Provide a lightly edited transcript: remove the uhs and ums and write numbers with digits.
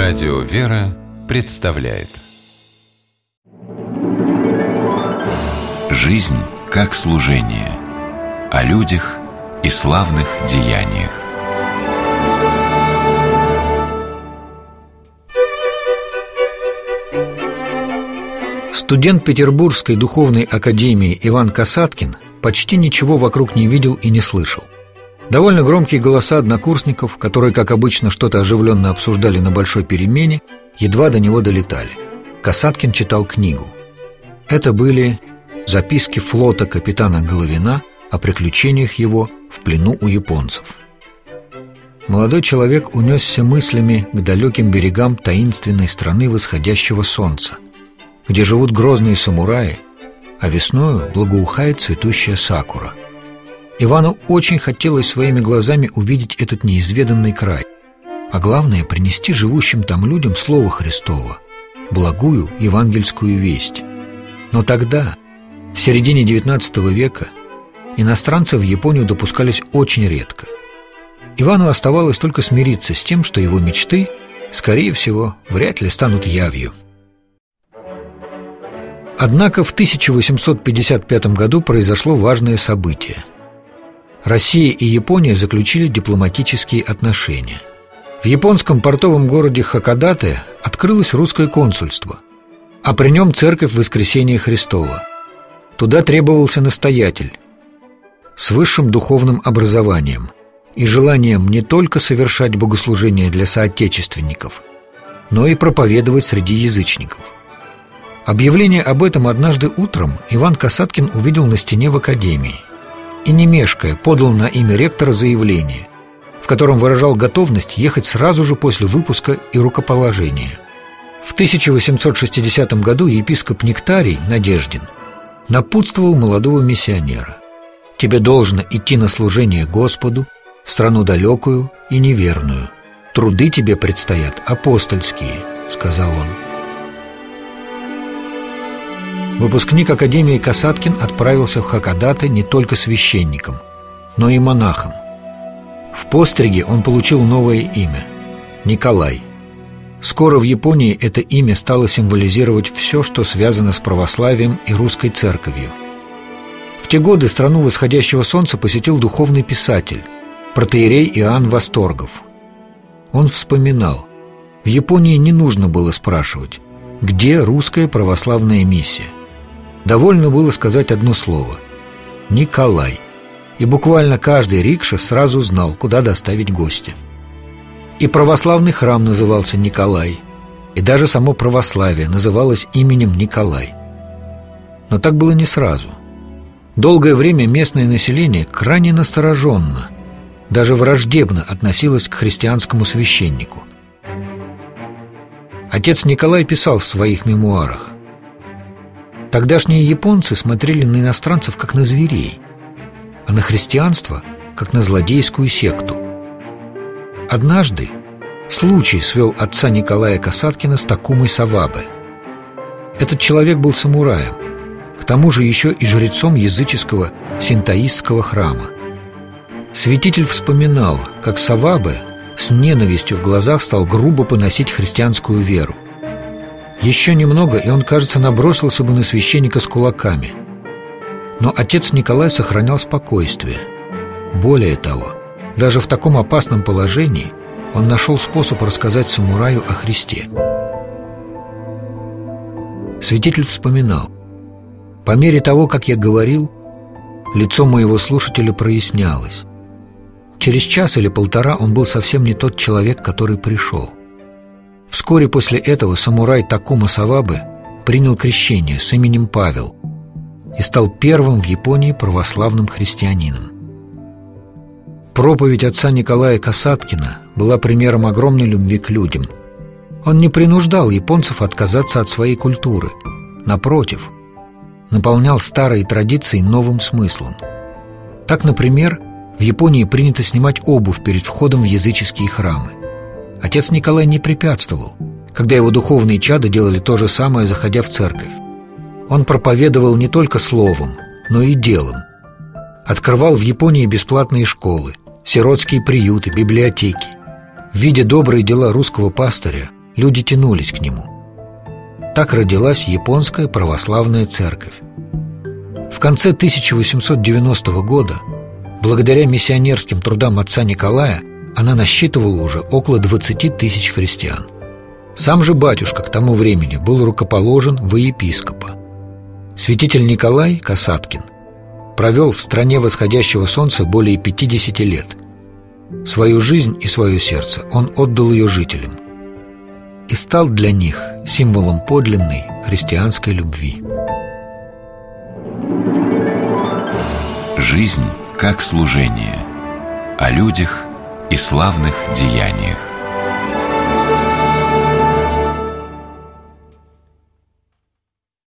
Радио «Вера» представляет «Жизнь как служение» о людях и славных деяниях. Студент Петербургской духовной академии Иван Касаткин почти ничего вокруг не видел и не слышал. Довольно громкие голоса однокурсников, которые, как обычно, что-то оживленно обсуждали на большой перемене, едва до него долетали. Касаткин читал книгу. Это были записки флота капитана Головина о приключениях его в плену у японцев. Молодой человек унесся мыслями к далеким берегам таинственной страны восходящего солнца, где живут грозные самураи, а весною благоухает цветущая сакура. Ивану очень хотелось своими глазами увидеть этот неизведанный край, а главное — принести живущим там людям Слово Христово, благую евангельскую весть. Но тогда, в середине XIX века, иностранцы в Японию допускались очень редко. Ивану оставалось только смириться с тем, что его мечты, скорее всего, вряд ли станут явью. Однако в 1855 году произошло важное событие. Россия и Япония заключили дипломатические отношения. В японском портовом городе Хакодате открылось русское консульство, а при нем церковь Воскресения Христова. Туда требовался настоятель с высшим духовным образованием и желанием не только совершать богослужения для соотечественников, но и проповедовать среди язычников. Объявление об этом однажды утром Иван Касаткин увидел на стене в академии и, не мешкая, подал на имя ректора заявление, в котором выражал готовность ехать сразу же после выпуска и рукоположения. В 1860 году епископ Нектарий Надеждин напутствовал молодого миссионера: «Тебе должно идти на служение Господу в страну далекую и неверную. Труды тебе предстоят апостольские», — сказал он. Выпускник Академии Касаткин отправился в Хакодате не только священником, но и монахом. В постриге он получил новое имя – Николай. Скоро в Японии это имя стало символизировать все, что связано с православием и русской церковью. В те годы страну восходящего солнца посетил духовный писатель, протоиерей Иоанн Восторгов. Он вспоминал: в Японии не нужно было спрашивать, где русская православная миссия. Довольно было сказать одно слово – «Николай», и буквально каждый рикша сразу знал, куда доставить гостя. И православный храм назывался Николай, и даже само православие называлось именем Николай. Но так было не сразу. Долгое время местное население крайне настороженно, даже враждебно относилось к христианскому священнику. Отец Николай писал в своих мемуарах: «Тогдашние японцы смотрели на иностранцев как на зверей, а на христианство как на злодейскую секту». Однажды случай свел отца Николая Касаткина с Такумой Савабе. Этот человек был самураем, к тому же еще и жрецом языческого синтоистского храма. Святитель вспоминал, как Савабе с ненавистью в глазах стал грубо поносить христианскую веру. Еще немного, и он, кажется, набросился бы на священника с кулаками. Но отец Николай сохранял спокойствие. Более того, даже в таком опасном положении он нашел способ рассказать самураю о Христе. Святитель вспоминал: «По мере того, как я говорил, лицо моего слушателя прояснялось. Через час или полтора он был совсем не тот человек, который пришел. Вскоре после этого самурай Такума Савабе принял крещение с именем Павел и стал первым в Японии православным христианином». Проповедь отца Николая Касаткина была примером огромной любви к людям. Он не принуждал японцев отказаться от своей культуры. Напротив, наполнял старые традиции новым смыслом. Так, например, в Японии принято снимать обувь перед входом в языческие храмы. Отец Николай не препятствовал, когда его духовные чада делали то же самое, заходя в церковь. Он проповедовал не только словом, но и делом. Открывал в Японии бесплатные школы, сиротские приюты, библиотеки. Видя добрые дела русского пастыря, Люди тянулись к нему. Так родилась Японская православная церковь. В конце 1890 года, благодаря миссионерским трудам отца Николая, она насчитывала уже около 20 тысяч христиан. Сам же батюшка к тому времени был рукоположен во епископа. Святитель Николай Касаткин провел в стране восходящего солнца более 50 лет. Свою жизнь и свое сердце он отдал ее жителям и стал для них символом подлинной христианской любви. Жизнь как служение, о людях и славных деяниях.